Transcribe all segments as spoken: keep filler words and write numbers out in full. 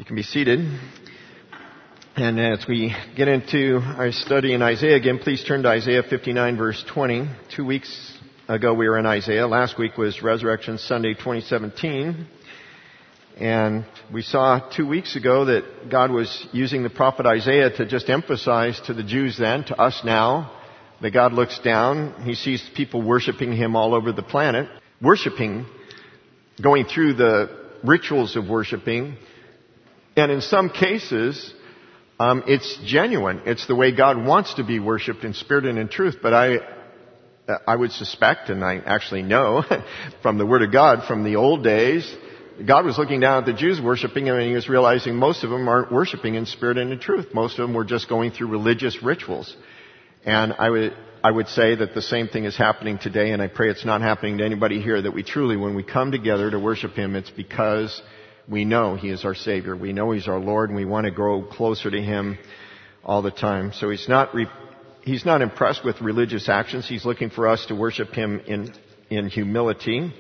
can be seated. And as we get into our study in Isaiah again, please turn to Isaiah fifty-nine, verse twenty. Two weeks ago we were in Isaiah. Last week was Resurrection Sunday twenty seventeen. And we saw two weeks ago that God was using the prophet Isaiah to just emphasize to the Jews then, to us now, that God looks down. He sees people worshiping Him all over the planet. Worshiping, going through the rituals of worshiping. And in some cases, um, it's genuine. It's the way God wants to be worshiped in spirit and in truth. But I, I would suspect, and I actually know from the Word of God from the old days, God was looking down at the Jews worshiping Him, and He was realizing most of them aren't worshiping in spirit and in truth. Most of them were just going through religious rituals. And I would, I would say that the same thing is happening today, and I pray it's not happening to anybody here, that we truly, when we come together to worship Him, it's because we know He is our Savior. We know He's our Lord, and we want to grow closer to Him all the time. So He's not, re- He's not impressed with religious actions. He's looking for us to worship Him in, in humility.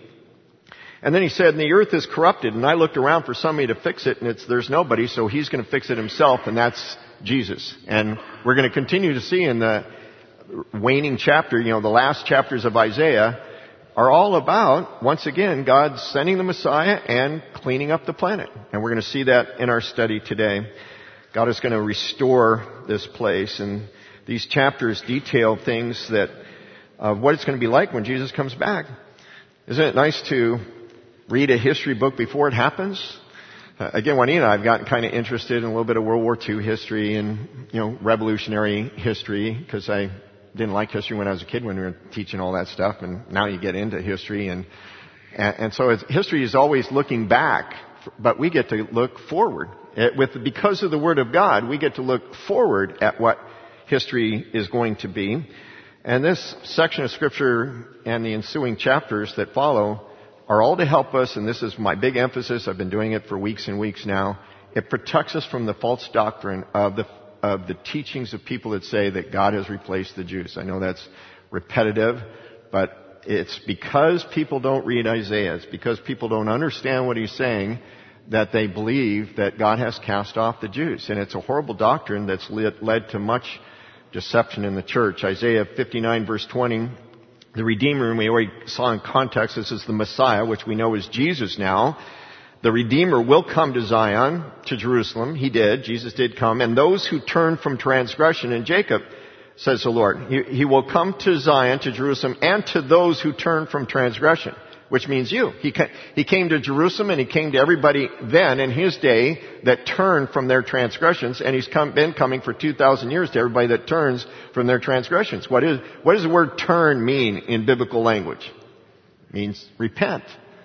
And then He said, and the earth is corrupted, and I looked around for somebody to fix it, and it's, there's nobody, so He's going to fix it Himself, and that's Jesus. And we're going to continue to see in the waning chapter, you know, the last chapters of Isaiah are all about, once again, God sending the Messiah and cleaning up the planet. And we're going to see that in our study today. God is going to restore this place, and these chapters detail things that, of what it's going to be like when Jesus comes back. Isn't it nice to read a history book before it happens? Uh, again, Juanita and I have gotten kind of interested in a little bit of World War Two history and, you know, revolutionary history, because I didn't like history when I was a kid when we were teaching all that stuff, and now you get into history, and and, and so it's, history is always looking back, but we get to look forward. It, with because of the Word of God, we get to look forward at what history is going to be. And this section of Scripture and the ensuing chapters that follow are all to help us, and this is my big emphasis. I've been doing it for weeks and weeks now. It protects us from the false doctrine of the of the teachings of people that say that God has replaced the Jews. I know that's repetitive, but it's because people don't read Isaiah. It's because people don't understand what he's saying that they believe that God has cast off the Jews. And it's a horrible doctrine that's led, led to much deception in the church. Isaiah fifty-nine verse twenty, the Redeemer, and we already saw in context, this is the Messiah, which we know is Jesus now. The Redeemer will come to Zion, to Jerusalem. He did. Jesus did come. And those who turn from transgression in Jacob, says the Lord, he, he will come to Zion, to Jerusalem, and to those who turn from transgression, which means you. He, ca- he came to Jerusalem, and He came to everybody then in His day that turned from their transgressions, and He's come, been coming for two thousand years to everybody that turns from their transgressions. What is, what does the word turn mean in biblical language? It means repent.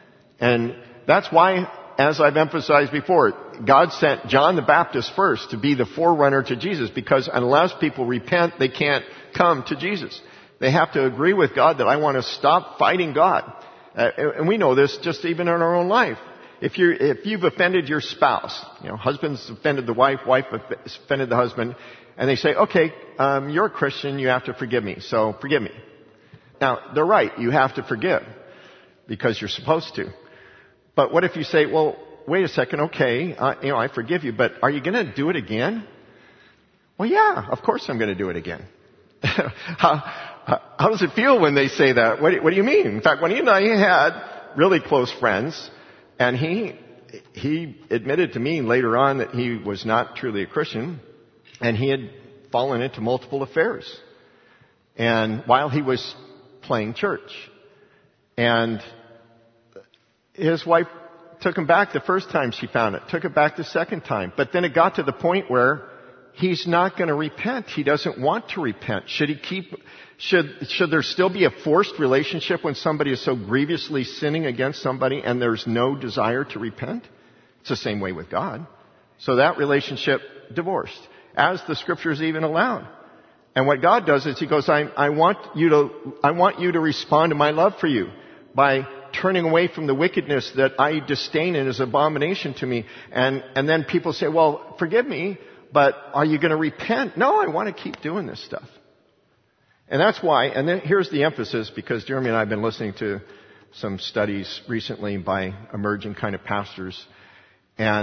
And that's why, as I've emphasized before, God sent John the Baptist first to be the forerunner to Jesus, because unless people repent, they can't come to Jesus. They have to agree with God that I want to stop fighting God. Uh, and we know this just even in our own life. If you if you've offended your spouse, you know, husband's offended the wife, wife offended the husband, and they say, okay, um, you're a Christian, you have to forgive me, so forgive me. Now, they're right, you have to forgive, because you're supposed to. But what if you say, well, wait a second, okay, uh, you know, I forgive you, but are you going to do it again? Well, yeah, of course I'm going to do it again. how, how does it feel when they say that? What do, what do you mean? In fact, when he and I had really close friends, and he he admitted to me later on that he was not truly a Christian, and he had fallen into multiple affairs, and while he was playing church. And his wife took him back the first time she found it, took it back the second time. But then it got to the point where he's not going to repent. He doesn't want to repent. Should he keep, should, should there still be a forced relationship when somebody is so grievously sinning against somebody and there's no desire to repent? It's the same way with God. So that relationship divorced, as the Scriptures even allowed. And what God does is He goes, I, I want you to, I want you to respond to my love for you by turning away from the wickedness that I disdain and is abomination to me. And, and then people say, well, forgive me, but are you going to repent? No, I want to keep doing this stuff. And that's why, and then here's the emphasis, because Jeremy and I have been listening to some studies recently by emerging kind of pastors. And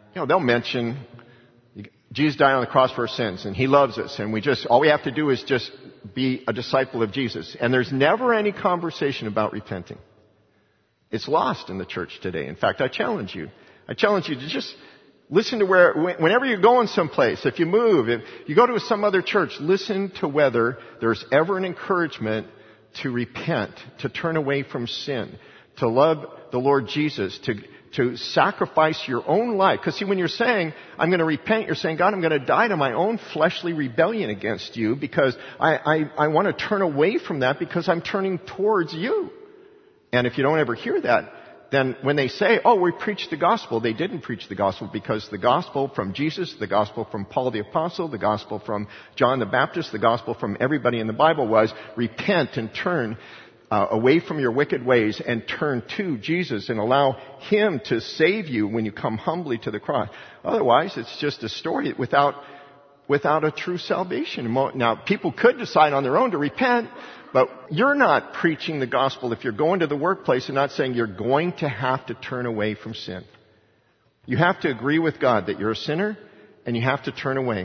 you know, they'll mention Jesus died on the cross for our sins, and He loves us, and we just, all we have to do is just be a disciple of Jesus. And there's never any conversation about repenting. It's lost in the church today. In fact, I challenge you. I challenge you to just listen to where, whenever you're going someplace, if you move, if you go to some other church, listen to whether there's ever an encouragement to repent, to turn away from sin, to love the Lord Jesus, to to sacrifice your own life. Because see, when you're saying, I'm going to repent, you're saying, God, I'm going to die to my own fleshly rebellion against you because I, I, I want to turn away from that because I'm turning towards you. And if you don't ever hear that, then when they say, oh, we preach the gospel, they didn't preach the gospel, because the gospel from Jesus, the gospel from Paul the Apostle, the gospel from John the Baptist, the gospel from everybody in the Bible was repent and turn Uh, away from your wicked ways and turn to Jesus and allow Him to save you when you come humbly to the cross. Otherwise, it's just a story without, without a true salvation. Now, people could decide on their own to repent, but you're not preaching the gospel if you're going to the workplace and not saying you're going to have to turn away from sin. You have to agree with God that you're a sinner and you have to turn away.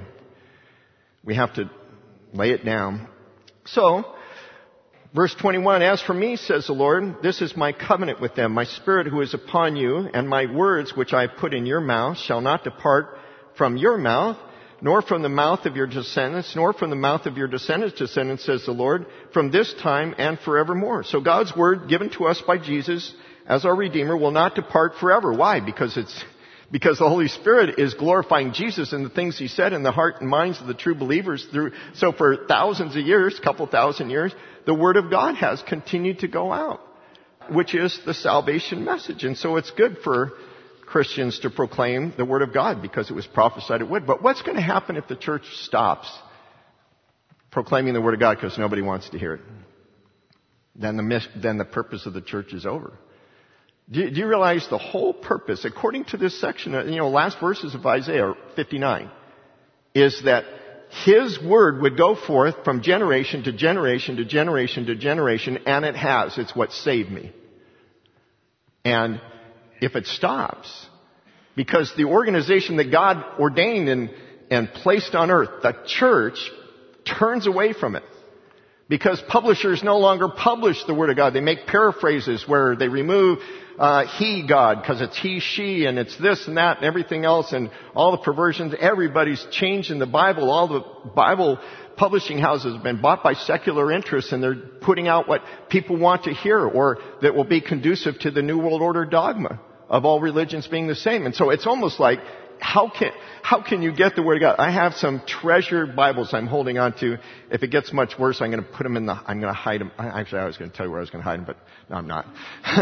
We have to lay it down. So, verse twenty-one, as for me, says the Lord, this is my covenant with them. My spirit who is upon you, and my words which I put in your mouth shall not depart from your mouth, nor from the mouth of your descendants, nor from the mouth of your descendants' descendants, says the Lord, from this time and forevermore. So God's word given to us by Jesus as our Redeemer will not depart forever. Why? Because it's Because the Holy Spirit is glorifying Jesus and the things He said in the heart and minds of the true believers through. So for thousands of years, couple thousand years, the Word of God has continued to go out, which is the salvation message. And so it's good for Christians to proclaim the Word of God because it was prophesied it would. But what's going to happen if the church stops proclaiming the Word of God because nobody wants to hear it? Then the, then the purpose of the church is over. Do you, do you realize the whole purpose, according to this section, you know, last verses of Isaiah fifty-nine, is that His word would go forth from generation to generation to generation to generation, and it has. It's what saved me. And if it stops, because the organization that God ordained and, and placed on earth, the church, turns away from it. Because publishers no longer publish the Word of God. They make paraphrases where they remove uh, he, God, because it's he, she, and it's this and that and everything else, and all the perversions. Everybody's changing the Bible. All the Bible publishing houses have been bought by secular interests, and they're putting out what people want to hear, or that will be conducive to the New World Order dogma of all religions being the same. And so it's almost like, How can, how can you get the Word of God? I have some treasured Bibles I'm holding on to. If it gets much worse, I'm going to put them in the, I'm going to hide them. Actually, I was going to tell you where I was going to hide them, but no, I'm not.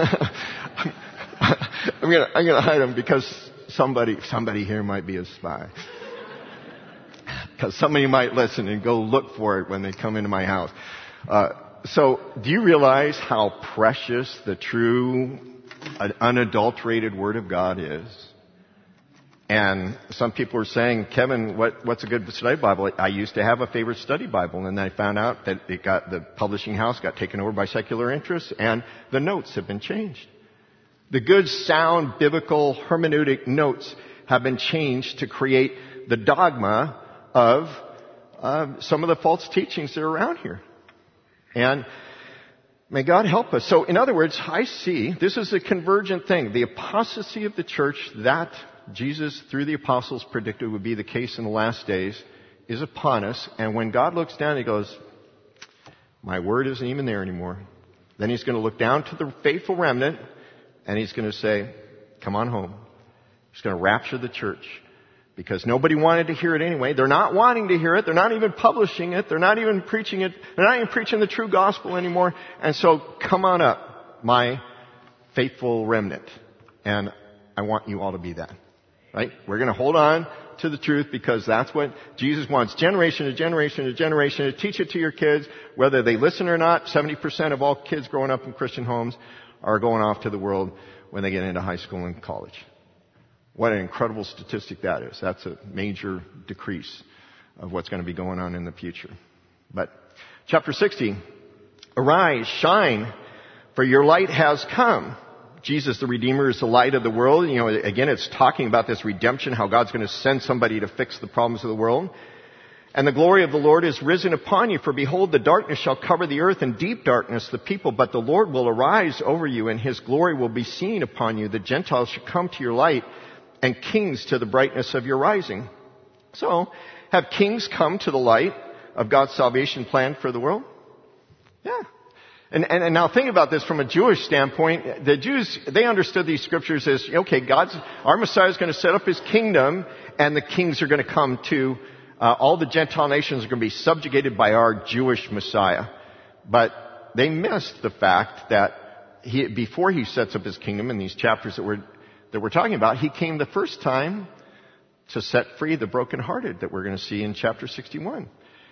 I'm going to, I'm going to hide them because somebody, somebody here might be a spy. Because somebody might listen and go look for it when they come into my house. Uh, so do you realize how precious the true, unadulterated Word of God is? And some people are saying, Kevin, what, what's a good study Bible? I used to have a favorite study Bible, and then I found out that it got, the publishing house got taken over by secular interests, and the notes have been changed. The good, sound, biblical, hermeneutic notes have been changed to create the dogma of uh, some of the false teachings that are around here. And may God help us. So, in other words, I see this is a convergent thing. The apostasy of the church, that Jesus, through the apostles, predicted would be the case in the last days, is upon us. And when God looks down, He goes, my word isn't even there anymore. Then He's going to look down to the faithful remnant, and He's going to say, come on home. He's going to rapture the church. Because nobody wanted to hear it anyway. They're not wanting to hear it. They're not even publishing it. They're not even preaching it. They're not even preaching the true gospel anymore. And so, come on up, my faithful remnant. And I want you all to be that. Right? We're going to hold on to the truth because that's what Jesus wants. Generation to generation to generation to teach it to your kids, whether they listen or not. seventy percent of all kids growing up in Christian homes are going off to the world when they get into high school and college. What an incredible statistic that is. That's a major decrease of what's going to be going on in the future. But chapter sixty, arise, shine, for your light has come. Jesus the Redeemer is the light of the world. You know, again, it's talking about this redemption, how God's going to send somebody to fix the problems of the world. And the glory of the Lord is risen upon you, for behold, the darkness shall cover the earth, and deep darkness the people. But the Lord will arise over you, and his glory will be seen upon you. The Gentiles shall come to your light, and kings to the brightness of your rising. So, have kings come to the light of God's salvation plan for the world? Yeah. And, and, and now think about this from a Jewish standpoint. The Jews, they understood these scriptures as, okay, God's, our Messiah is going to set up his kingdom, and the kings are going to come to, uh, all the Gentile nations are going to be subjugated by our Jewish Messiah. But they missed the fact that he, before he sets up his kingdom in these chapters that we're, that we're talking about, he came the first time to set free the brokenhearted that we're going to see in chapter sixty-one.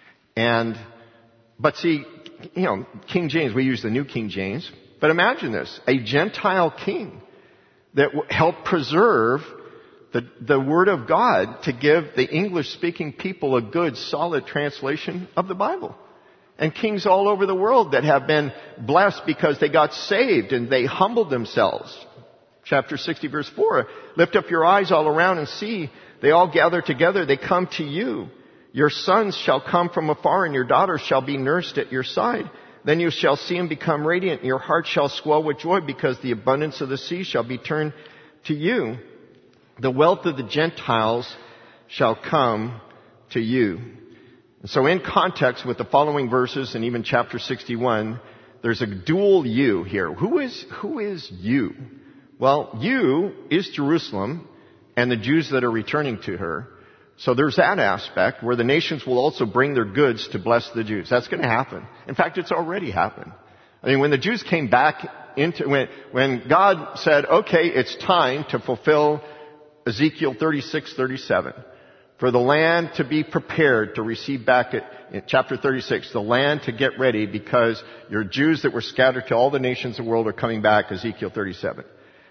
And, but see, you know, King James, we use the New King James, but imagine this, a Gentile king that helped preserve the, the Word of God to give the English-speaking people a good, solid translation of the Bible. And kings all over the world that have been blessed because they got saved and they humbled themselves. Chapter sixty, verse four, lift up your eyes all around and see, they all gather together, they come to you. Your sons shall come from afar, and your daughters shall be nursed at your side. Then you shall see them become radiant, and your heart shall swell with joy, because the abundance of the sea shall be turned to you. The wealth of the Gentiles shall come to you. And so in context with the following verses and even chapter sixty-one, there's a dual you here. Who is, who is you? Well, you is Jerusalem and the Jews that are returning to her. So there's that aspect where the nations will also bring their goods to bless the Jews. That's going to happen. In fact, it's already happened. I mean, when the Jews came back into, when, when God said, okay, it's time to fulfill Ezekiel thirty-six, thirty-seven, for the land to be prepared to receive back at, in chapter thirty-six, the land to get ready because your Jews that were scattered to all the nations of the world are coming back, Ezekiel thirty-seven.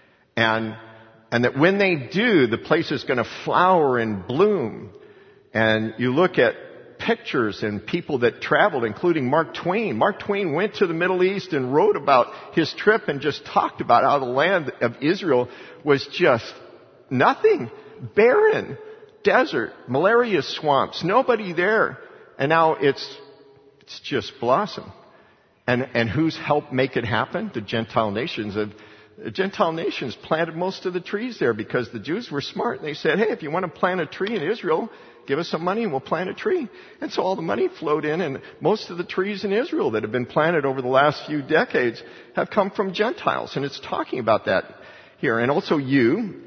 And And that when they do, the place is going to flower and bloom. And you look at pictures and people that traveled, including Mark Twain. Mark Twain went to the Middle East and wrote about his trip and just talked about how the land of Israel was just nothing. Barren, desert, malaria swamps, nobody there. And now it's, it's just blossom. And, and who's helped make it happen? The Gentile nations of The Gentile nations planted most of the trees there because the Jews were smart. And they said, hey, if you want to plant a tree in Israel, give us some money and we'll plant a tree. And so all the money flowed in, and most of the trees in Israel that have been planted over the last few decades have come from Gentiles. And it's talking about that here. And also you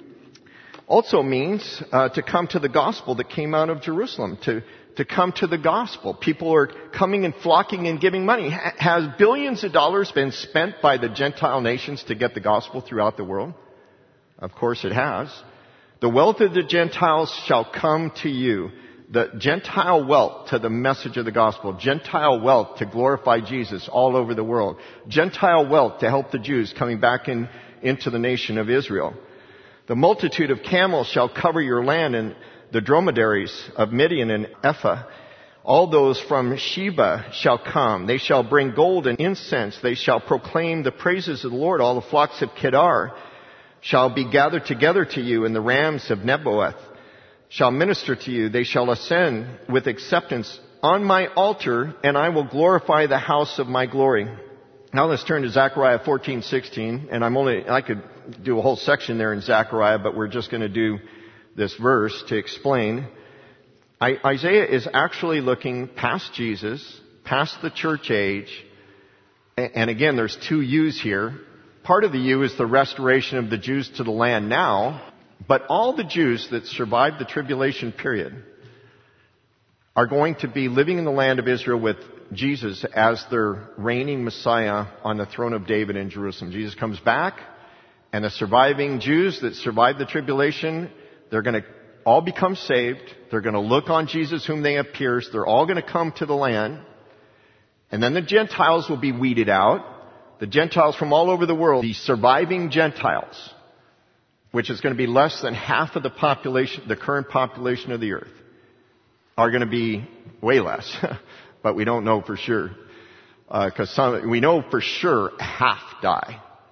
also means uh, to come to the gospel that came out of Jerusalem, to to come to the gospel. People are coming and flocking and giving money. Has billions of dollars been spent by the Gentile nations to get the gospel throughout the world? Of course it has. The wealth of the Gentiles shall come to you. The Gentile wealth to the message of the gospel. Gentile wealth to glorify Jesus all over the world. Gentile wealth to help the Jews coming back in, into the nation of Israel. The multitude of camels shall cover your land, and the dromedaries of Midian and Ephah. All those from Sheba shall come. They shall bring gold and incense. They shall proclaim the praises of the Lord. All the flocks of Kedar shall be gathered together to you, and the rams of Nebaioth shall minister to you. They shall ascend with acceptance on my altar, and I will glorify the house of my glory. Now let's turn to Zechariah fourteen sixteen, and I'm only, I could do a whole section there in Zechariah, but we're just going to do this verse to explain. I, Isaiah is actually looking past Jesus, past the church age, and, and again, there's two U's here. Part of the U is the restoration of the Jews to the land now, but all the Jews that survived the tribulation period are going to be living in the land of Israel with Jesus as their reigning Messiah on the throne of David in Jerusalem. Jesus comes back, and the surviving Jews that survived the tribulation, they're going to all become saved. They're going to look on Jesus whom they have pierced. They're all going to come to the land. And then the Gentiles will be weeded out. The Gentiles from all over the world, the surviving Gentiles, which is going to be less than half of the population, the current population of the earth, are going to be way less. But we don't know for sure. Because uh, we know for sure half die.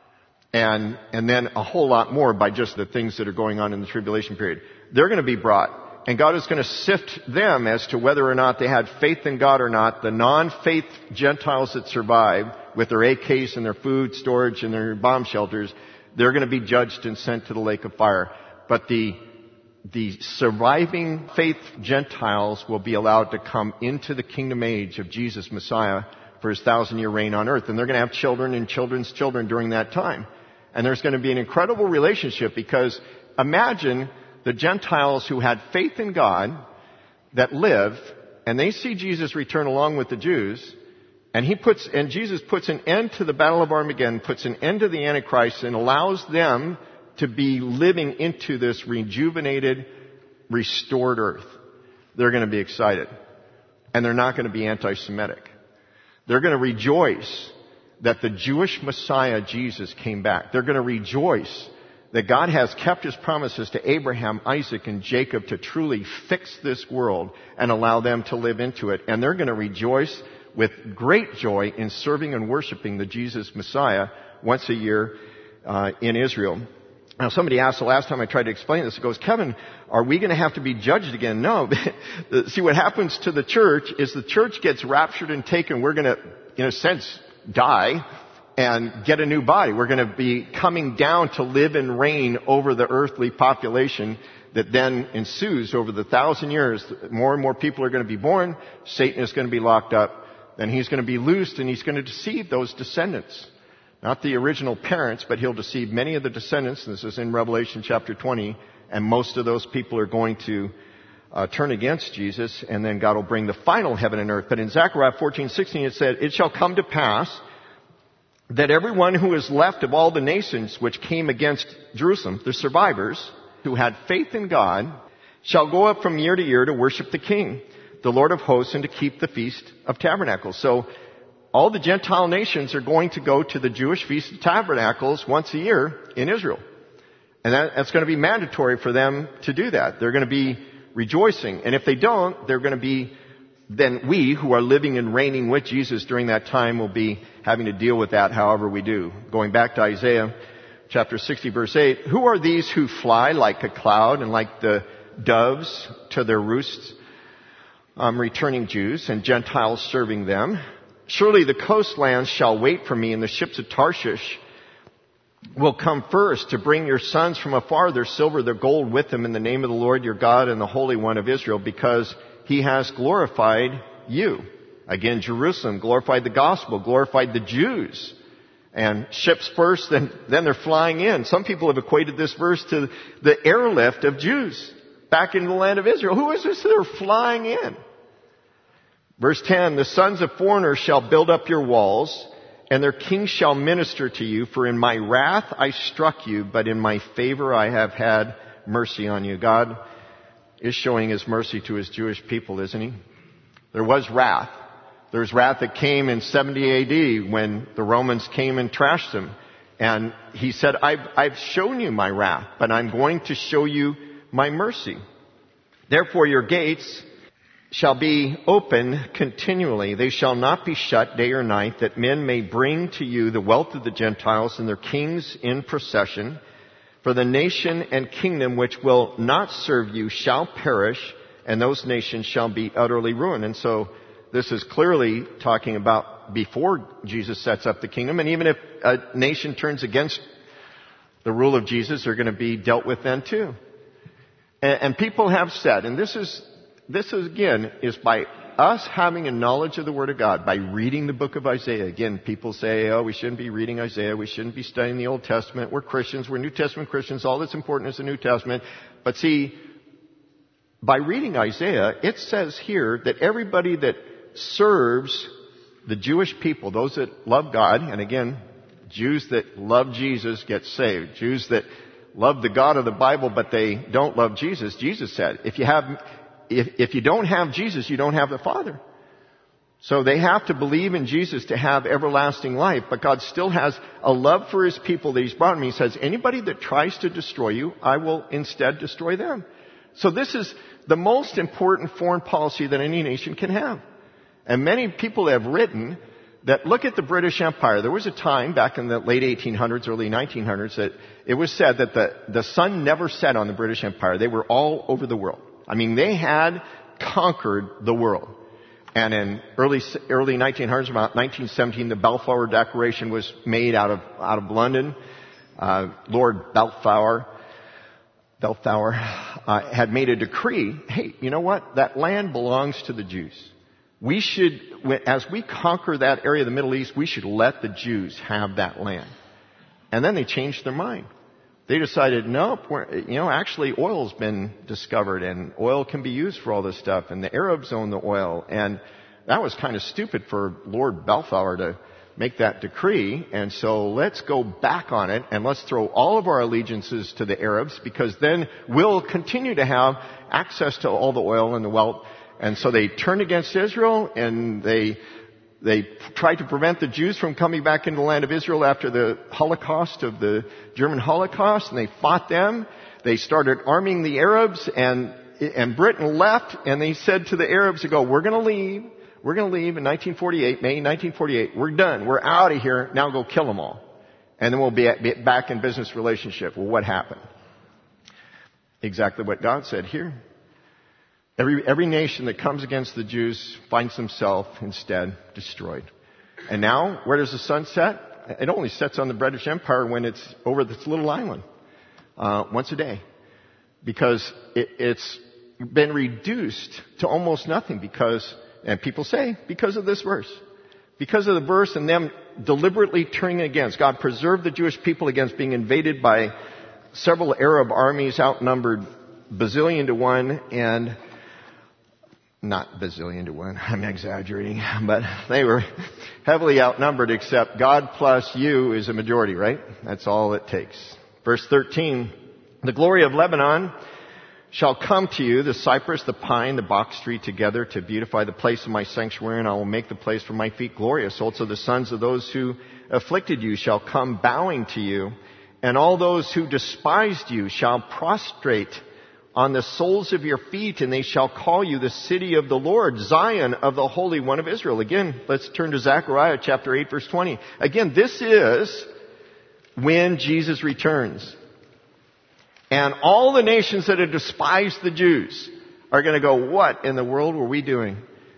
And, and then a whole lot more by just the things that are going on in the tribulation period. They're going to be brought. And God is going to sift them as to whether or not they had faith in God or not. The non-faith Gentiles that survive with their A Ks and their food storage and their bomb shelters, they're going to be judged and sent to the lake of fire. But the, the surviving faith Gentiles will be allowed to come into the kingdom age of Jesus Messiah for his thousand year reign on earth. And they're going to have children and children's children during that time. And there's going to be an incredible relationship, because imagine the Gentiles who had faith in God that live, and they see Jesus return along with the Jews, and he puts, and Jesus puts an end to the battle of Armageddon, puts an end to the Antichrist, and allows them to be living into this rejuvenated, restored earth. They're going to be excited. And they're not going to be anti-Semitic. They're going to rejoice that the Jewish Messiah, Jesus, came back. They're going to rejoice that God has kept his promises to Abraham, Isaac, and Jacob to truly fix this world and allow them to live into it. And they're going to rejoice with great joy in serving and worshiping the Jesus Messiah once a year uh, in Israel. Now, somebody asked the last time I tried to explain this, it goes, Kevin, are we going to have to be judged again? No. See, what happens to the church is the church gets raptured and taken. We're going to, in a sense, die and get a new body. We're going to be coming down to live and reign over the earthly population that then ensues over the thousand years. More and more people are going to be born. Satan is going to be locked up. Then he's going to be loosed, and he's going to deceive those descendants. Not the original parents, but he'll deceive many of the descendants. This is in Revelation chapter twenty. And most of those people are going to uh, turn against Jesus, and then God will bring the final heaven and earth. But in Zechariah fourteen sixteen it said, "It shall come to pass that everyone who is left of all the nations which came against Jerusalem," the survivors who had faith in God, "shall go up from year to year to worship the King, the Lord of hosts, and to keep the Feast of Tabernacles." So all the Gentile nations are going to go to the Jewish Feast of Tabernacles once a year in Israel. And that, that's going to be mandatory for them to do that. They're going to be rejoicing. And if they don't, they're going to be, then we who are living and reigning with Jesus during that time will be having to deal with that however we do. Going back to Isaiah chapter sixty verse eight, "Who are these who fly like a cloud and like the doves to their roosts, um, returning Jews and Gentiles serving them? Surely the coastlands shall wait for me, and the ships of Tarshish will come first to bring your sons from afar, their silver, their gold with them, in the name of the Lord your God and the Holy One of Israel, because he has glorified you." Again, Jerusalem glorified the gospel, glorified the Jews. And ships first, then, then they're flying in. Some people have equated this verse to the airlift of Jews back into the land of Israel. Who is this that are flying in? Verse ten, "The sons of foreigners shall build up your walls, and their kings shall minister to you. For in my wrath I struck you, but in my favor I have had mercy on you." God is showing his mercy to his Jewish people, isn't he? There was wrath. There's wrath that came in seventy A D when the Romans came and trashed them. And he said, I've, I've shown you my wrath, but I'm going to show you my mercy. "Therefore your gates shall be open continually. They shall not be shut day or night, that men may bring to you the wealth of the Gentiles and their kings in procession. For the nation and kingdom which will not serve you shall perish, and those nations shall be utterly ruined." And so this is clearly talking about before Jesus sets up the kingdom. And even if a nation turns against the rule of Jesus, they're going to be dealt with then too. And, and people have said, and this is This is, again, is by us having a knowledge of the Word of God, by reading the book of Isaiah. Again, people say, oh, we shouldn't be reading Isaiah. We shouldn't be studying the Old Testament. We're Christians. We're New Testament Christians. All that's important is the New Testament. But see, by reading Isaiah, it says here that everybody that serves the Jewish people, those that love God, and again, Jews that love Jesus get saved. Jews that love the God of the Bible, but they don't love Jesus. Jesus said, if you have... If, if you don't have Jesus, you don't have the Father. So they have to believe in Jesus to have everlasting life. But God still has a love for his people that he's brought him. He says, anybody that tries to destroy you, I will instead destroy them. So this is the most important foreign policy that any nation can have. And many people have written that look at the British Empire. There was a time back in the late eighteen hundreds, early nineteen hundreds that it was said that the, the sun never set on the British Empire. They were all over the world. I mean, they had conquered the world. And in early, early nineteen hundreds, about nineteen seventeen, the Balfour Declaration was made out of, out of London. Uh, Lord Balfour, Balfour, uh, had made a decree. Hey, you know what? That land belongs to the Jews. We should, as we conquer that area of the Middle East, we should let the Jews have that land. And then they changed their mind. They decided, nope, we're, you know, actually oil's been discovered and oil can be used for all this stuff and the Arabs own the oil. And that was kind of stupid for Lord Balfour to make that decree. And so let's go back on it and let's throw all of our allegiances to the Arabs because then we'll continue to have access to all the oil and the wealth. And so they turned against Israel and they They tried to prevent the Jews from coming back into the land of Israel after the Holocaust of the German Holocaust, and they fought them. They started arming the Arabs, and and Britain left, and they said to the Arabs to go, we're going to leave. We're going to leave in nineteen forty-eight, May nineteen forty-eight. We're done. We're out of here. Now go kill them all. And then we'll be, at, be back in business relationship. Well, what happened? Exactly what God said here. Every, every nation that comes against the Jews finds themselves instead destroyed. And now, where does the sun set? It only sets on the British Empire when it's over this little island, uh, once a day. Because it, it's been reduced to almost nothing because, and people say, because of this verse. Because of the verse and them deliberately turning against. God preserved the Jewish people against being invaded by several Arab armies outnumbered bazillion to one and Not bazillion to one, I'm exaggerating, but they were heavily outnumbered except God plus you is a majority, right? That's all it takes. Verse thirteen, the glory of Lebanon shall come to you, the cypress, the pine, the box tree together to beautify the place of my sanctuary, and I will make the place for my feet glorious. Also the sons of those who afflicted you shall come bowing to you, and all those who despised you shall prostrate on the soles of your feet, and they shall call you the city of the Lord, Zion of the Holy One of Israel. Again, let's turn to Zechariah chapter eight, verse twenty. Again, this is when Jesus returns. And all the nations that have despised the Jews are going to go, what in the world were we doing?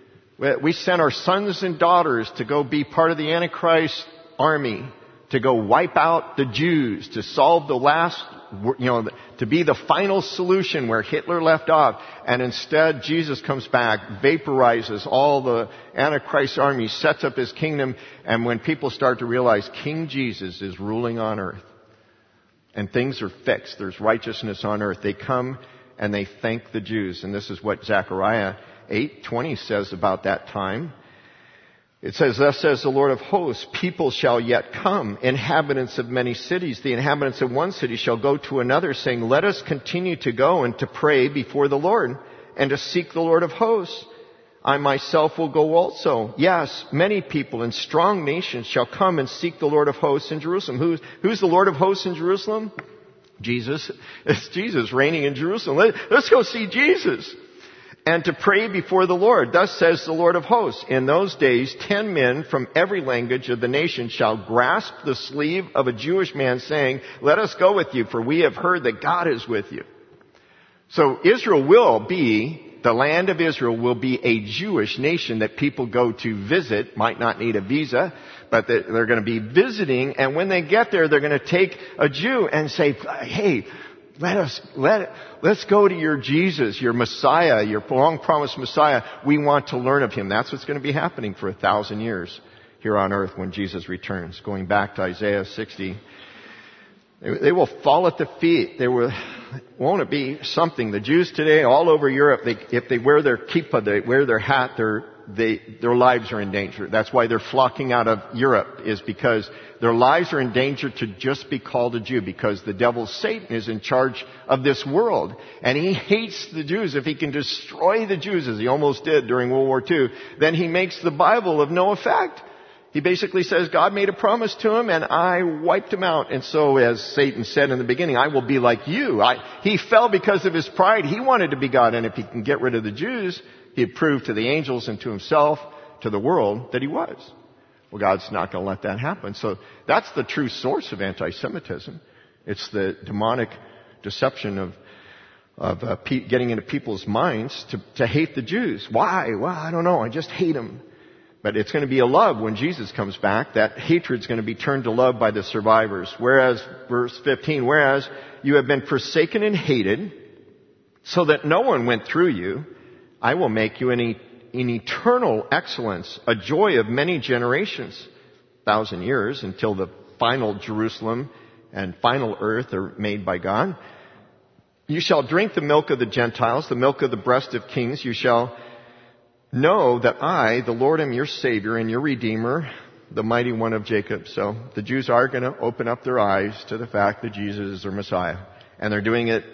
We sent our sons and daughters to go be part of the Antichrist army, to go wipe out the Jews, to solve the last, you know, to be the final solution where Hitler left off. And instead, Jesus comes back, vaporizes all the Antichrist army, sets up his kingdom. And when people start to realize King Jesus is ruling on earth and things are fixed, there's righteousness on earth, they come and they thank the Jews. And this is what Zechariah eight twenty says about that time. It says, thus says the Lord of hosts, people shall yet come, inhabitants of many cities. The inhabitants of one city shall go to another, saying, let us continue to go and to pray before the Lord, and to seek the Lord of hosts. I myself will go also. Yes, many people and strong nations shall come and seek the Lord of hosts in Jerusalem. Who's, who's the Lord of hosts in Jerusalem? Jesus. It's Jesus reigning in Jerusalem. Let, let's go see Jesus. And to pray before the Lord. Thus says the Lord of hosts, in those days ten men from every language of the nation shall grasp the sleeve of a Jewish man, saying, let us go with you, for we have heard that God is with you. So Israel will be, the land of Israel will be a Jewish nation that people go to visit, might not need a visa, but they're going to be visiting, and when they get there, they're going to take a Jew and say, hey, Let us, let, let's go to your Jesus, your Messiah, your long promised Messiah. We want to learn of him. That's what's going to be happening for a thousand years here on earth when Jesus returns. Going back to Isaiah sixty. They, they will fall at the feet. They will, won't it be something? The Jews today all over Europe, they, if they wear their kippah, they wear their hat, their, they, their lives are in danger. That's why they're flocking out of Europe, is because their lives are in danger to just be called a Jew, because the devil Satan is in charge of this world. And he hates the Jews. If he can destroy the Jews, as he almost did during World War Two, then he makes the Bible of no effect. He basically says, God made a promise to him and I wiped him out. And so, as Satan said in the beginning, I will be like you. I, he fell because of his pride. He wanted to be God. And if he can get rid of the Jews, he had proved to the angels and to himself, to the world, that he was. Well, God's not going to let that happen. So that's the true source of anti-Semitism. It's the demonic deception of of uh, pe- getting into people's minds to, to hate the Jews. Why? Well, I don't know. I just hate them. But it's going to be a love when Jesus comes back. That hatred's going to be turned to love by the survivors. Whereas, verse fifteen, whereas you have been forsaken and hated, so that no one went through you, I will make you an, e- an eternal excellence, a joy of many generations, thousand years, until the final Jerusalem and final earth are made by God. You shall drink the milk of the Gentiles, the milk of the breast of kings. You shall know that I, the Lord, am your Savior and your Redeemer, the mighty one of Jacob. So the Jews are going to open up their eyes to the fact that Jesus is their Messiah. And they're doing it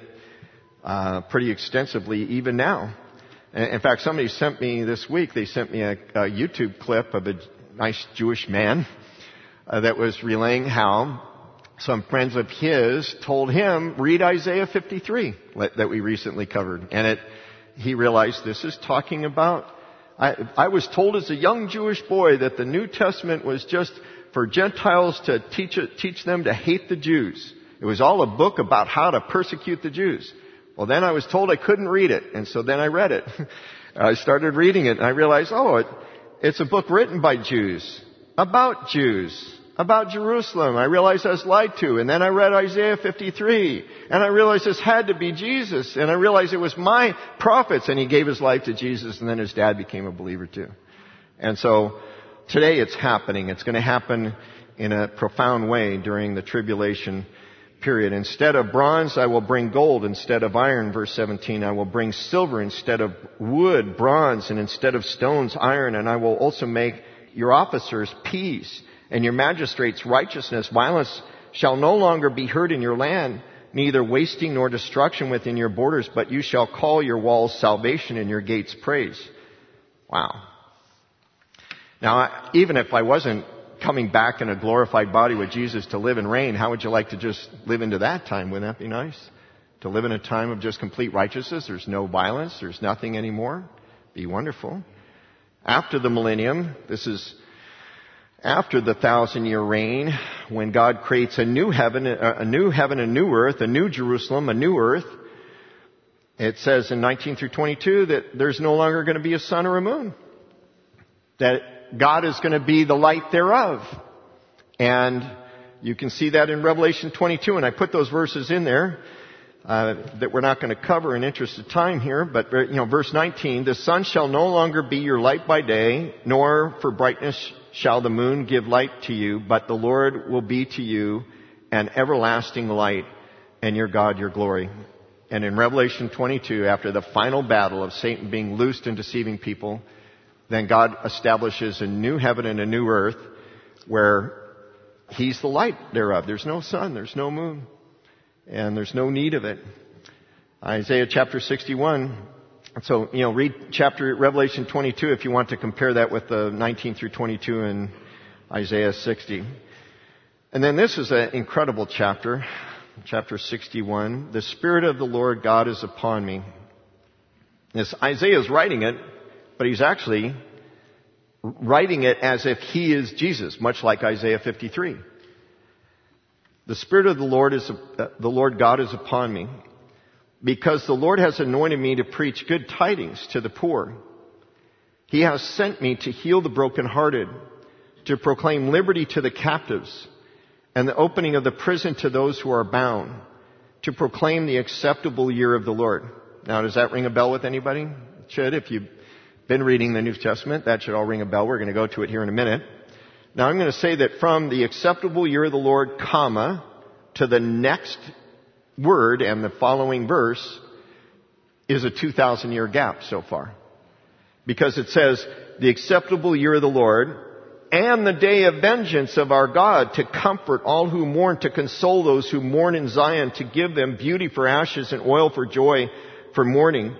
uh, pretty extensively even now. In fact, somebody sent me this week, they sent me a, a YouTube clip of a nice Jewish man uh, that was relaying how some friends of his told him, read Isaiah fifty-three that we recently covered. And it, he realized this is talking about, I, I was told as a young Jewish boy that the New Testament was just for Gentiles to teach, teach them to hate the Jews. It was all a book about how to persecute the Jews. Well, then I was told I couldn't read it. And so then I read it. I started reading it and I realized, oh, it, it's a book written by Jews, about Jews, about Jerusalem. I realized I was lied to. And then I read Isaiah fifty-three. And I realized this had to be Jesus. And I realized it was my prophets. And he gave his life to Jesus. And then his dad became a believer too. And so today it's happening. It's going to happen in a profound way during the tribulation period. Instead of bronze, I will bring gold. Instead of iron, verse seventeen, I will bring silver. Instead of wood, bronze. And instead of stones, iron. And I will also make your officers peace, and your magistrates righteousness. Violence shall no longer be heard in your land, neither wasting nor destruction within your borders, but you shall call your walls salvation and your gates praise. Wow. Now, even if I wasn't coming back in a glorified body with Jesus to live and reign, how would you like to just live into that time? Wouldn't that be nice? To live in a time of just complete righteousness. There's no violence. There's nothing anymore. Be wonderful. After the millennium, this is after the thousand year reign, when God creates a new heaven, a new heaven, a new earth, a new Jerusalem, a new earth. It says in nineteen through twenty-two that there's no longer going to be a sun or a moon. That God is going to be the light thereof. And you can see that in Revelation twenty-two, and I put those verses in there uh, that we're not going to cover in interest of time here. But, you know, verse nineteen, the sun shall no longer be your light by day, nor for brightness shall the moon give light to you, but the Lord will be to you an everlasting light, and your God your glory. And in Revelation twenty-two, after the final battle of Satan being loosed and deceiving people, then God establishes a new heaven and a new earth where He's the light thereof. There's no sun, there's no moon, and there's no need of it. Isaiah chapter sixty-one. So, you know, read chapter Revelation twenty-two if you want to compare that with the nineteen through twenty-two in Isaiah sixty. And then this is an incredible chapter, chapter sixty-one. The Spirit of the Lord God is upon me. This Isaiah is writing it, but he's actually writing it as if he is Jesus, much like Isaiah fifty-three. The Spirit of the Lord is, uh, the Lord God is upon me, because the Lord has anointed me to preach good tidings to the poor. He has sent me to heal the brokenhearted, to proclaim liberty to the captives, and the opening of the prison to those who are bound, to proclaim the acceptable year of the Lord. Now, does that ring a bell with anybody? It should. If you've been reading the New Testament, that should all ring a bell. We're going to go to it here in a minute. Now, I'm going to say that from the acceptable year of the Lord, comma, to the next word and the following verse is a two thousand year gap so far. Because it says, the acceptable year of the Lord and the day of vengeance of our God, to comfort all who mourn, to console those who mourn in Zion, to give them beauty for ashes and oil for joy for mourning.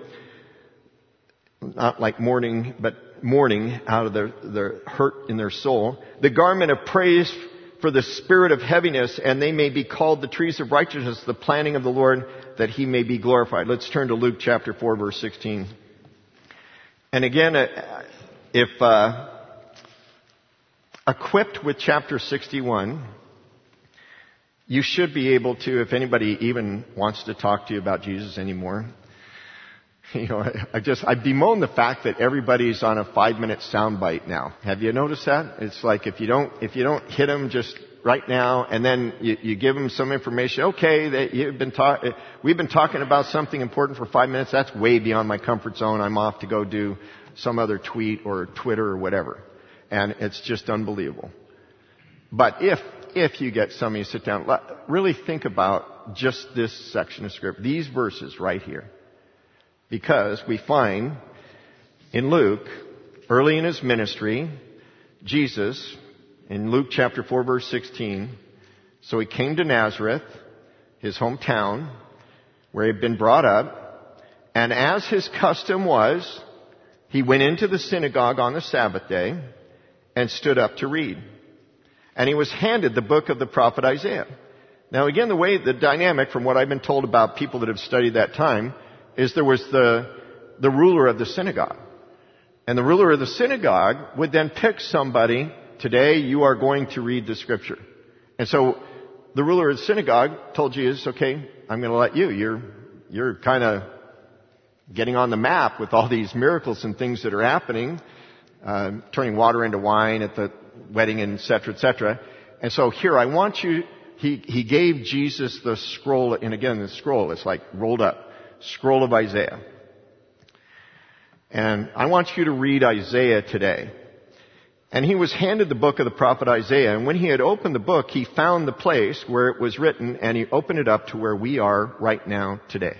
Not like mourning, but mourning out of their, their hurt in their soul. The garment of praise for the spirit of heaviness, and they may be called the trees of righteousness, the planting of the Lord, that He may be glorified. Let's turn to Luke chapter four, verse sixteen. And again, if uh, equipped with chapter sixty-one, you should be able to, if anybody even wants to talk to you about Jesus anymore, you know, I, I just, I bemoan the fact that everybody's on a five minute soundbite now. Have you noticed that? It's like if you don't, if you don't hit them just right now and then you, you give them some information, okay, that you've been talk, we've been talking about something important for five minutes, that's way beyond my comfort zone. I'm off to go do some other tweet or Twitter or whatever. And it's just unbelievable. But if, if you get somebody to sit down, really think about just this section of scripture, these verses right here. Because we find in Luke, early in his ministry, Jesus, in Luke chapter four verse sixteen, so he came to Nazareth, his hometown, where he had been brought up, and as his custom was, he went into the synagogue on the Sabbath day and stood up to read. And he was handed the book of the prophet Isaiah. Now again, the way, the dynamic from what I've been told about people that have studied that time is there was the, the ruler of the synagogue. And the ruler of the synagogue would then pick somebody, today you are going to read the scripture. And so the ruler of the synagogue told Jesus, okay, I'm going to let you. You're, you're kind of getting on the map with all these miracles and things that are happening, uh, turning water into wine at the wedding, and et cetera, et cetera. And so here, I want you, he, he gave Jesus the scroll, and again, the scroll is like rolled up, scroll of Isaiah. And I want you to read Isaiah today. And he was handed the book of the prophet Isaiah, and when he had opened the book, he found the place where it was written, and he opened it up to where we are right now today.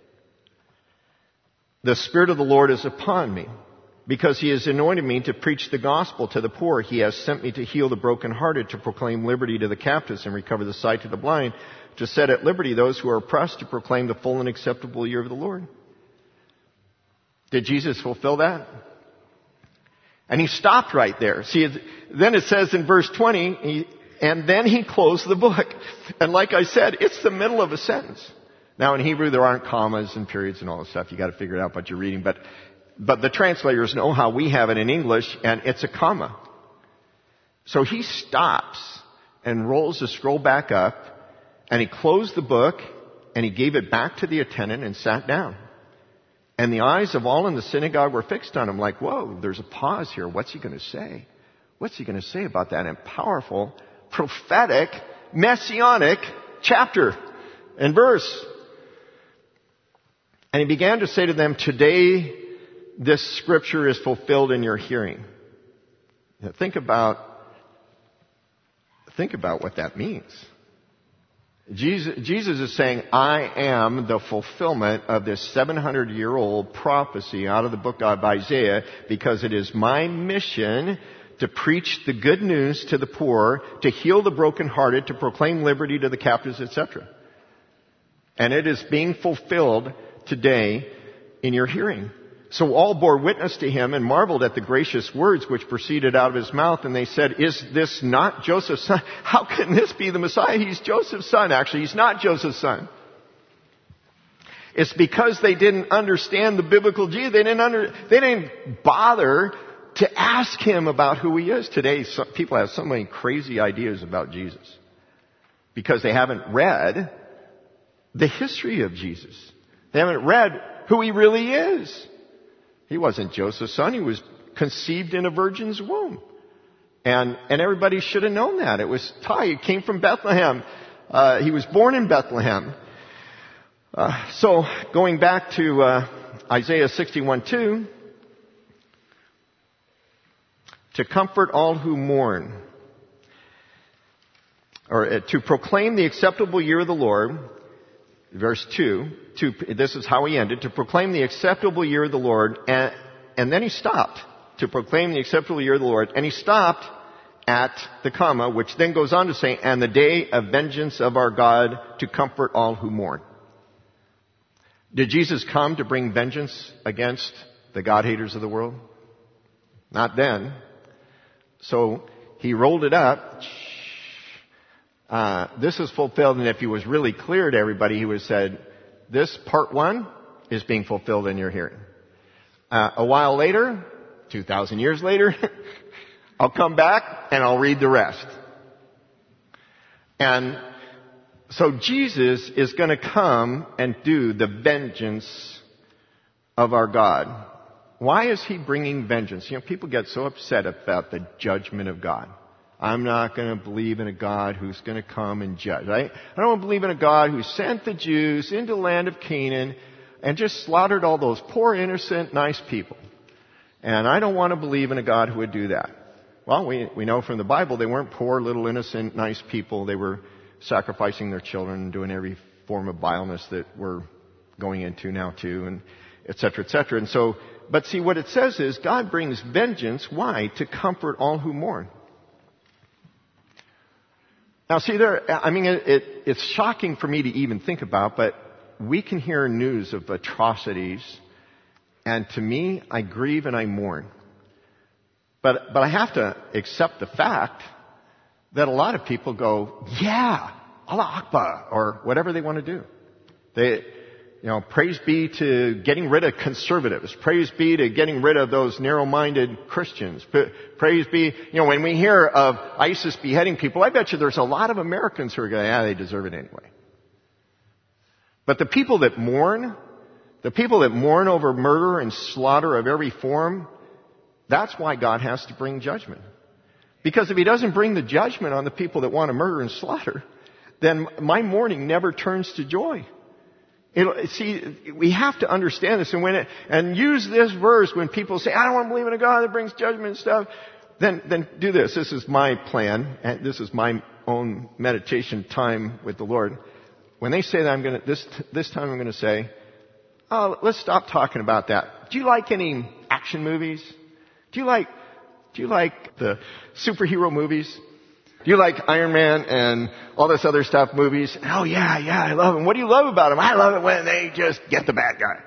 The Spirit of the Lord is upon me, because he has anointed me to preach the gospel to the poor. He has sent me to heal the brokenhearted, to proclaim liberty to the captives and recover the sight to the blind, to set at liberty those who are oppressed, to proclaim the full and acceptable year of the Lord. Did Jesus fulfill that? And he stopped right there. See, then it says in verse twenty, he, and then he closed the book. And like I said, it's the middle of a sentence. Now in Hebrew there aren't commas and periods and all this stuff. You got to figure out what you're reading. But, but the translators know how we have it in English, and it's a comma. So he stops and rolls the scroll back up, and he closed the book, and he gave it back to the attendant and sat down. And the eyes of all in the synagogue were fixed on him like, whoa, there's a pause here. What's he going to say? What's he going to say about that? And powerful, prophetic, messianic chapter and verse. And he began to say to them, today this scripture is fulfilled in your hearing. Now think about, think about what that means. Jesus, Jesus is saying, I am the fulfillment of this seven hundred year old prophecy out of the book of Isaiah, because it is my mission to preach the good news to the poor, to heal the brokenhearted, to proclaim liberty to the captives, et cetera. And it is being fulfilled today in your hearing. So all bore witness to him and marveled at the gracious words which proceeded out of his mouth. And they said, is this not Joseph's son? How can this be the Messiah? He's Joseph's son. Actually, he's not Joseph's son. It's because they didn't understand the biblical Jesus. They didn't under, they didn't bother to ask him about who he is. Today, some, people have so many crazy ideas about Jesus because they haven't read the history of Jesus. They haven't read who he really is. He wasn't Joseph's son. He was conceived in a virgin's womb. And, and everybody should have known that. It was Ty. He came from Bethlehem. Uh, he was born in Bethlehem. Uh, so going back to uh, Isaiah sixty-one two, to comfort all who mourn, or uh, to proclaim the acceptable year of the Lord, verse two, to, this is how he ended, to proclaim the acceptable year of the Lord, and, and then he stopped, to proclaim the acceptable year of the Lord, and he stopped at the comma, which then goes on to say, and the day of vengeance of our God, to comfort all who mourn. Did Jesus come to bring vengeance against the God-haters of the world? Not then. So he rolled it up. Uh, this is fulfilled, and if he was really clear to everybody, he would have said, this part one is being fulfilled in your hearing. Uh, a while later, two thousand years later, I'll come back and I'll read the rest. And so Jesus is going to come and do the vengeance of our God. Why is he bringing vengeance? You know, people get so upset about the judgment of God. I'm not going to believe in a God who's going to come and judge. I, I don't believe in a God who sent the Jews into the land of Canaan and just slaughtered all those poor, innocent, nice people. And I don't want to believe in a God who would do that. Well, we, we know from the Bible they weren't poor, little, innocent, nice people. They were sacrificing their children and doing every form of vileness that we're going into now too, and et cetera, et cetera. And so, but see, what it says is God brings vengeance. Why? To comfort all who mourn. Now, see, there, I mean, it, it, it's shocking for me to even think about, but we can hear news of atrocities, and to me, I grieve and I mourn. But, but I have to accept the fact that a lot of people go, yeah, Allah Akbar, or whatever they want to do. They, you know, praise be to getting rid of conservatives. Praise be to getting rid of those narrow-minded Christians. Praise be, you know, when we hear of ISIS beheading people, I bet you there's a lot of Americans who are going, yeah, they deserve it anyway. But the people that mourn, the people that mourn over murder and slaughter of every form, that's why God has to bring judgment. Because if he doesn't bring the judgment on the people that want to murder and slaughter, then my mourning never turns to joy. It, see, we have to understand this and when it, and use this verse when people say, I don't want to believe in a God that brings judgment and stuff. Then, then do this. This is my plan, and this is my own meditation time with the Lord. When they say that, I'm going to this this time I'm going to say, oh, let's stop talking about that. Do you like any action movies? Do you like do you like the superhero movies? Do you like Iron Man and all this other stuff movies? Oh yeah, yeah, I love them. What do you love about them? I love it when they just get the bad guy.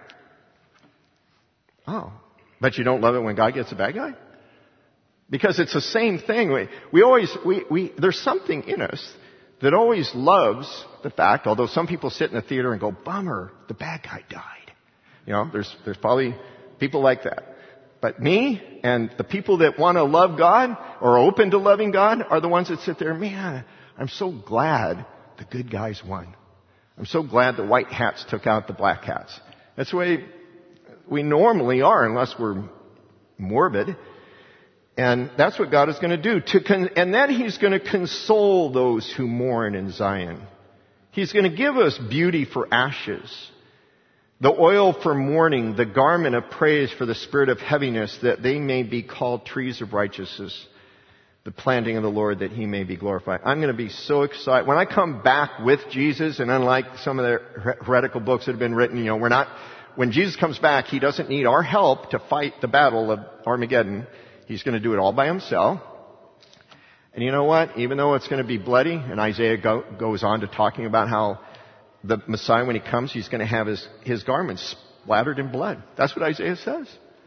Oh, but you don't love it when God gets the bad guy? Because it's the same thing. We, we always, we, we, there's something in us that always loves the fact, although some people sit in the theater and go, bummer, the bad guy died. You know, there's, there's probably people like that. But me and the people that want to love God or are open to loving God are the ones that sit there, man, I'm so glad the good guys won. I'm so glad the white hats took out the black hats. That's the way we normally are unless we're morbid. And that's what God is going to do. To con- and then he's going to console those who mourn in Zion. He's going to give us beauty for ashes, the oil for mourning, the garment of praise for the spirit of heaviness, that they may be called trees of righteousness, the planting of the Lord, that he may be glorified. I'm going to be so excited. When I come back with Jesus, and unlike some of the heretical books that have been written, you know, we're not, when Jesus comes back, he doesn't need our help to fight the battle of Armageddon. He's going to do it all by himself. And you know what? Even though it's going to be bloody, and Isaiah go, goes on to talking about how the Messiah, when he comes, he's going to have his, his garments splattered in blood. That's what Isaiah says.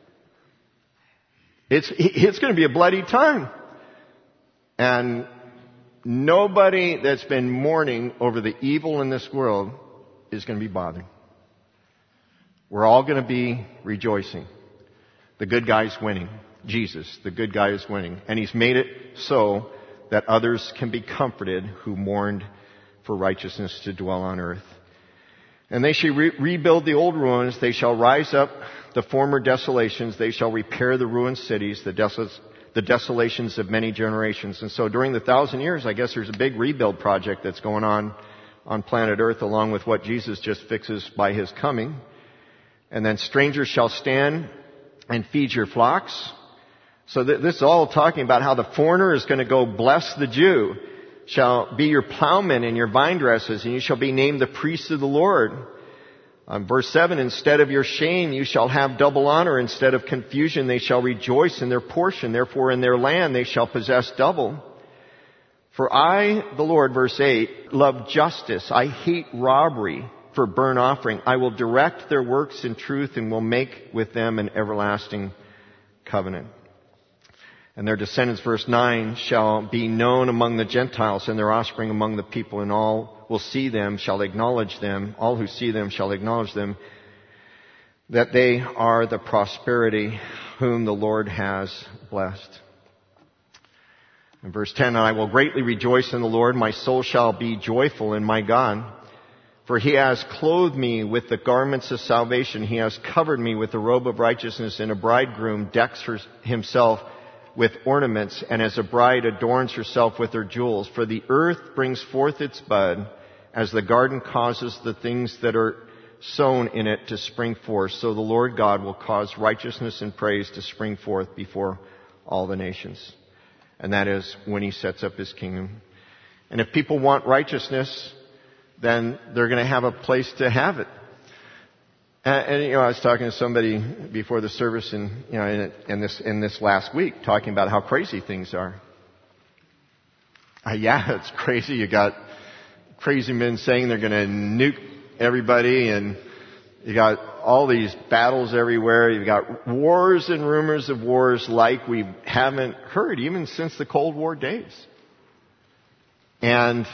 It's, it's going to be a bloody time. And nobody that's been mourning over the evil in this world is going to be bothered. We're all going to be rejoicing. The good guy's winning. Jesus, the good guy, is winning. And he's made it so that others can be comforted who mourned for righteousness to dwell on earth. And they shall re- rebuild the old ruins. They shall rise up the former desolations. They shall repair the ruined cities, the, deso- the desolations of many generations. And so during the thousand years, I guess there's a big rebuild project that's going on on planet Earth, along with what Jesus just fixes by his coming. And then strangers shall stand and feed your flocks. So th- this is all talking about how the foreigner is going to go bless the Jew. Shall be your plowmen and your vine dressers, and you shall be named the priests of the Lord. Um, verse seven, instead of your shame you shall have double honor. Instead of confusion they shall rejoice in their portion. Therefore in their land they shall possess double. For I, the Lord, verse eight, love justice. I hate robbery for burnt offering. I will direct their works in truth and will make with them an everlasting covenant. And their descendants, verse nine, shall be known among the Gentiles, and their offspring among the people, and all will see them, shall acknowledge them. All who see them shall acknowledge them, that they are the prosperity whom the Lord has blessed. In verse ten, I will greatly rejoice in the Lord. My soul shall be joyful in my God. For he has clothed me with the garments of salvation. He has covered me with the robe of righteousness, and a bridegroom decks himself with ornaments, and as a bride adorns herself with her jewels. For the earth brings forth its bud, as the garden causes the things that are sown in it to spring forth. So the Lord God will cause righteousness and praise to spring forth before all the nations. And that is when he sets up his kingdom. And if people want righteousness, then they're going to have a place to have it. And, and you know, I was talking to somebody before the service, and you know, in, in this in this last week, talking about how crazy things are. Uh, yeah, it's crazy. You got crazy men saying they're going to nuke everybody, and you got all these battles everywhere. You've got wars and rumors of wars like we haven't heard even since the Cold War days. And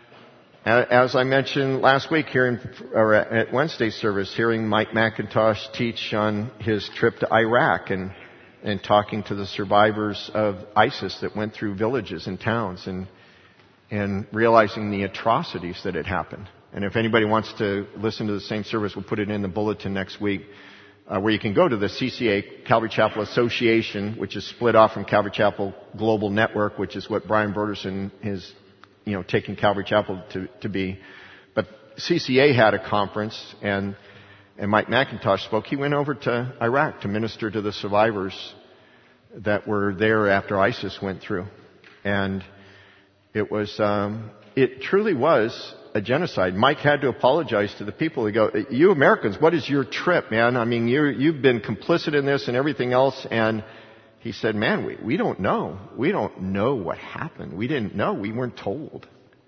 as I mentioned last week here in, or at Wednesday's service, hearing Mike McIntosh teach on his trip to Iraq and, and talking to the survivors of ISIS that went through villages and towns, and, and realizing the atrocities that had happened. And if anybody wants to listen to the same service, we'll put it in the bulletin next week, uh, where you can go to the C C A, Calvary Chapel Association, which is split off from Calvary Chapel Global Network, which is what Brian Broderson is, you know, taking Calvary Chapel to, to be. But C C A had a conference, and, and Mike McIntosh spoke. He went over to Iraq to minister to the survivors that were there after ISIS went through. And it was, um, it truly was a genocide. Mike had to apologize to the people. He go, you Americans, what is your trip, man? I mean, you you've been complicit in this and everything else. And he said, man, we, we don't know. We don't know what happened. We didn't know. We weren't told.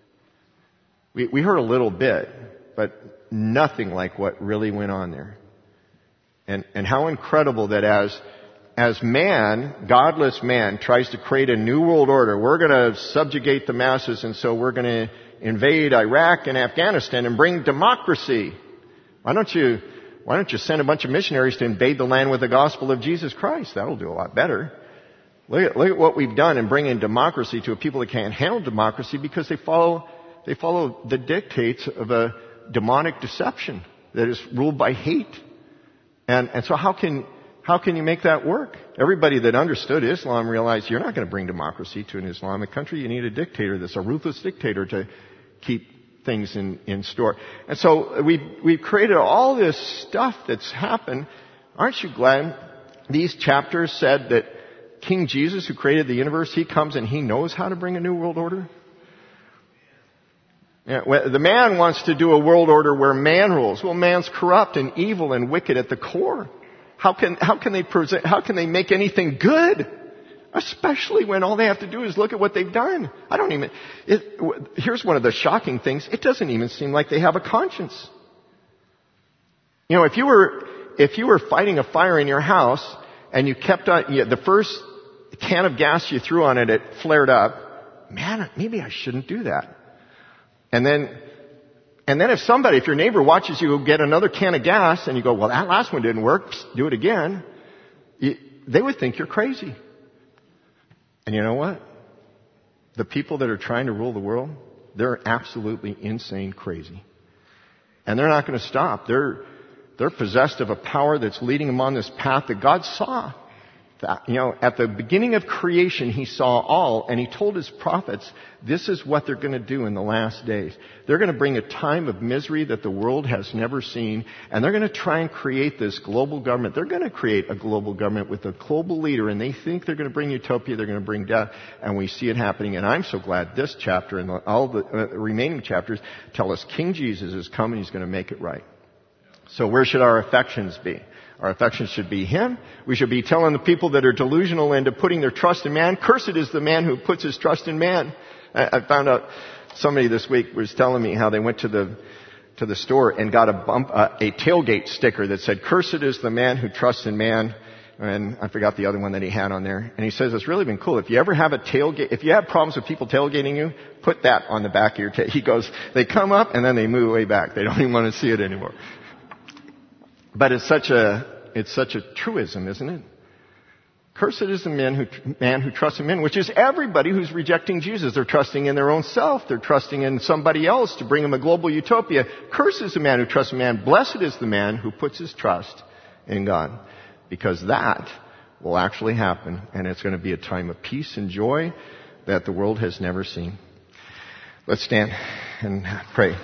We, we heard a little bit, but nothing like what really went on there. And, and how incredible that as, as man, godless man, tries to create a new world order, we're going to subjugate the masses, and so we're going to invade Iraq and Afghanistan and bring democracy. Why don't you Why don't you send a bunch of missionaries to invade the land with the gospel of Jesus Christ? That'll do a lot better. Look at, look at what we've done in bringing democracy to a people that can't handle democracy because they follow, they follow the dictates of a demonic deception that is ruled by hate. And, and so how can, how can you make that work? Everybody that understood Islam realized you're not going to bring democracy to an Islamic country. You need a dictator that's a ruthless dictator to keep things in, in store. And so we've, we've created all this stuff that's happened. Aren't you glad these chapters said that King Jesus, who created the universe, he comes and he knows how to bring a new world order? Yeah, the man wants to do a world order where man rules. Well, man's corrupt and evil and wicked at the core. How can, how can they present, how can they make anything good? Especially when all they have to do is look at what they've done. I don't even, it, here's one of the shocking things. It doesn't even seem like they have a conscience. You know, if you were, if you were fighting a fire in your house and you kept on, you, the first can of gas you threw on it, it flared up. Man, maybe I shouldn't do that. And then, and then if somebody, if your neighbor watches you get another can of gas and you go, well, that last one didn't work, do it again. You, they would think you're crazy. And you know what? The people that are trying to rule the world, they're absolutely insane crazy. And they're not going to stop. They're, they're possessed of a power that's leading them on this path that God saw. That, you know, at the beginning of creation, He saw all, and He told His prophets, this is what they're going to do in the last days. They're going to bring a time of misery that the world has never seen, and they're going to try and create this global government. They're going to create a global government with a global leader, and they think they're going to bring utopia, they're going to bring death, and we see it happening. And I'm so glad this chapter and all the uh, remaining chapters tell us King Jesus is coming, He's going to make it right. So where should our affections be? Our affections should be Him. We should be telling the people that are delusional into putting their trust in man, cursed is the man who puts his trust in man. I, I found out somebody this week was telling me how they went to the to the store and got a bump, uh, a tailgate sticker that said, cursed is the man who trusts in man. And I forgot the other one that he had on there. And he says, it's really been cool. If you ever have a tailgate, if you have problems with people tailgating you, put that on the back of your tail. He goes, they come up and then they move way back. They don't even want to see it anymore. But it's such a, it's such a truism, isn't it? Cursed is the man who, man who trusts in men, which is everybody who's rejecting Jesus. They're trusting in their own self. They're trusting in somebody else to bring them a global utopia. Cursed is the man who trusts in man. Blessed is the man who puts his trust in God. Because that will actually happen, and it's going to be a time of peace and joy that the world has never seen. Let's stand and pray.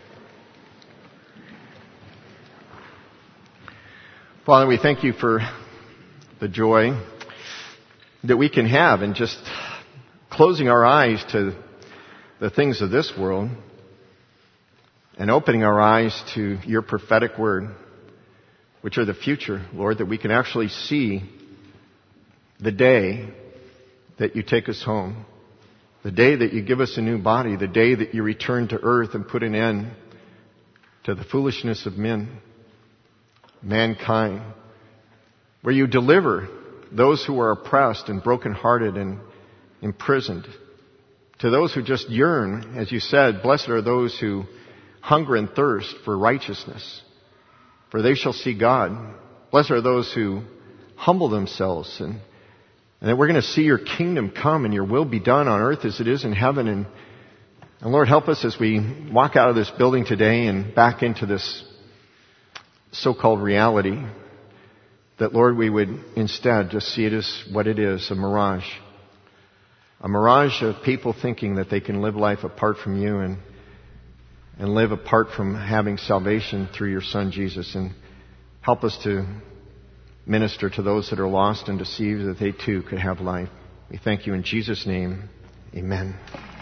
Father, we thank you for the joy that we can have in just closing our eyes to the things of this world and opening our eyes to your prophetic word, which are the future, Lord, that we can actually see the day that you take us home, the day that you give us a new body, the day that you return to earth and put an end to the foolishness of men, mankind, where you deliver those who are oppressed and brokenhearted and imprisoned. To those who just yearn, as you said, blessed are those who hunger and thirst for righteousness, for they shall see God. Blessed are those who humble themselves, and, and that we're going to see your kingdom come and your will be done on earth as it is in heaven. And, and Lord, help us as we walk out of this building today and back into this so-called reality, that, Lord, we would instead just see it as what it is, a mirage. A mirage of people thinking that they can live life apart from you and and live apart from having salvation through your Son, Jesus. And help us to minister to those that are lost and deceived, that they too could have life. We thank you in Jesus' name. Amen.